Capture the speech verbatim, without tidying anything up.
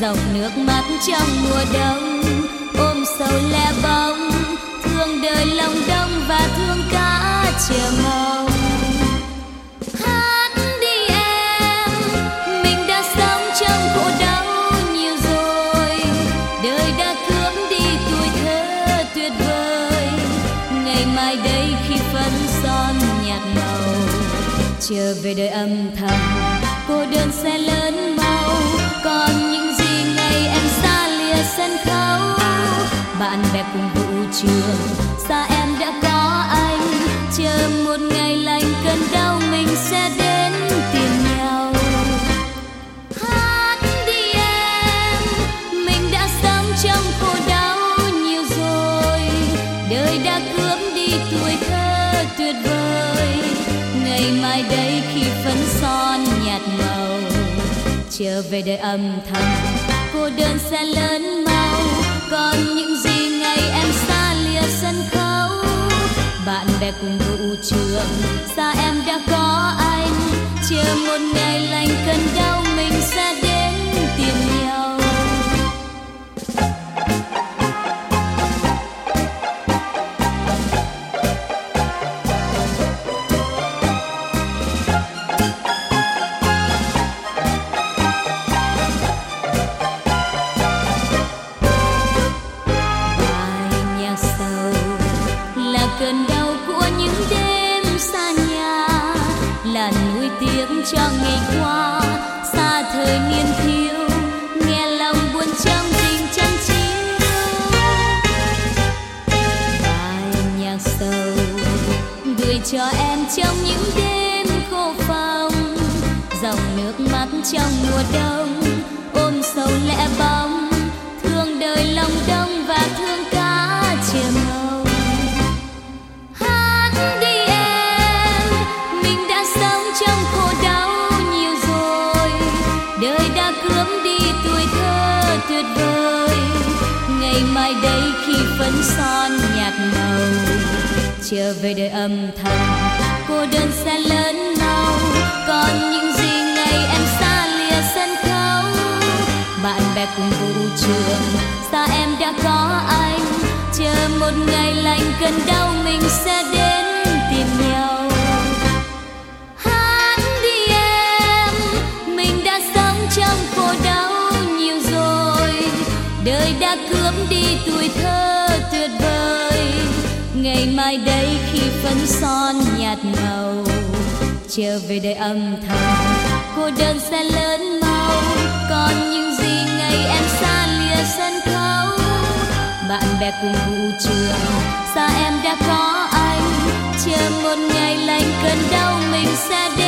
dòng nước mắt trong mùa đông, ôm sầu lẻ bóng, thương đời lòng đông và thương cả chiều mong. Hát đi em, mình đã sống trong khổ đau nhiều rồi, đời đã cướp đi tuổi thơ tuyệt vời. Ngày mai đây khi phấn son nhạt màu, trở về đời âm thầm, cô đơn sẽ lớn mau. Còn những gì ngày em xa lìa sân khấu, bạn bè cùng vũ trường, xa em đã có anh. Chờ một ngày lành cơn đau mình sẽ đến tìm nhau. Hát đi em, mình đã sống trong khổ đau nhiều rồi, đời đã cướp đi tuổi thơ tuyệt vời. Ngày mai đây khi phấn son nhạt màu, trở về đời âm thầm, cô đơn sẽ lớn mau. Còn những gì ngày em xa lìa sân khấu, bạn bè cùng vũ trường, xa em đã có anh. Chờ một ngày lành cơn đau mình sẽ đến tìm nhau. Cơn đau của những đêm xa nhà là nuối tiếc cho ngày qua, xa thời niên thiếu, nghe lòng buồn trong tình trăng chiếu. Bài nhạc sầu gửi cho em trong những đêm khô phòng, dòng nước mắt trong mùa đông, ôm sầu lẻ bóng, thương đời lòng đông và thương cả chiều màu. Tuyệt vời, ngày mai đây khi phấn son nhạt màu, trở về đời âm thầm, cô đơn sẽ lớn mau. Còn những gì ngày em xa lìa sân khấu, bạn bè cùng vũ trường, xa em đã có anh. Chờ một ngày lành cơn đau mình sẽ đến tìm nhau. Hát đi em, mình đã sống trong khổ đau, đời đã cướp đi tuổi thơ tuyệt vời. Ngày mai đây khi phấn son nhạt màu, trở về đời âm thầm, cô đơn sẽ lớn mau. Còn những gì ngày em xa lìa sân khấu, bạn bè cùng vũ trường, xa em đã có anh. Chờ một ngày lành cơn đau mình sẽ đến